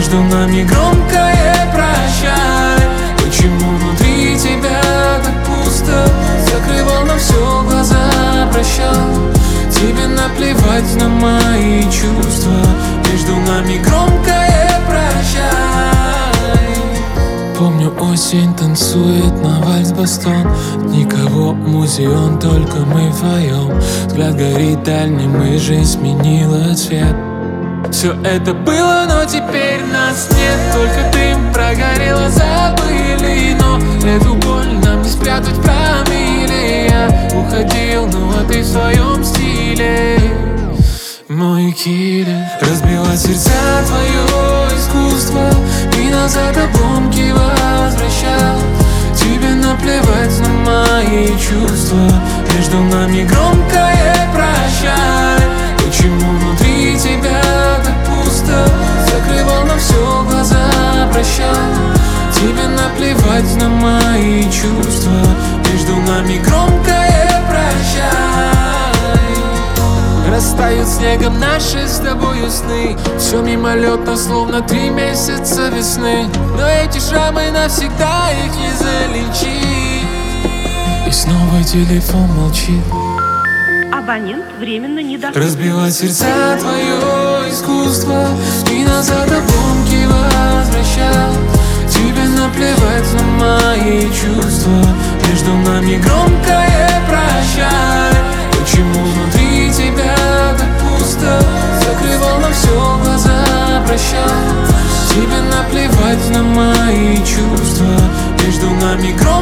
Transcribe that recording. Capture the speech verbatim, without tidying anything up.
между нами громкое прощай. Почему внутри тебя так пусто? Закрывал на все глаза, прощал. Тебе наплевать на мои чувства, между нами громкое прощай. Помню, осень танцует на вальс-бастон. Никого, музеон, только мы вдвоем. Взгляд горит дальним, и жизнь сменила цвет. Все это было, но теперь нас нет. Только дым прогорело, забыли. Но эту боль нам не спрятать в промилле. Я уходил, ну а ты в своем стиле. Мой киллер разбила сердца твое искусство, и назад обломки возвращал. Тебе наплевать на мои чувства, между нами громкое прощай. Почему внутри тебя так пусто? Закрывал на все глаза, прощал. Тебе наплевать на мои чувства, между нами громкое прощай. Растают снегом наши с тобою сны. Все мимолетно, словно три месяца весны. Но эти шрамы навсегда, их не залечить. И снова телефон молчит. Абонент временно недоступен. Разбила сердца твое искусство, и назад обломки возвращал. Тебе наплевать на мои чувства, между нами громкое прощай. Почему внутри тебя так пусто? Закрывал на все глаза, прощал. Тебе наплевать на мои чувства, между нами громкое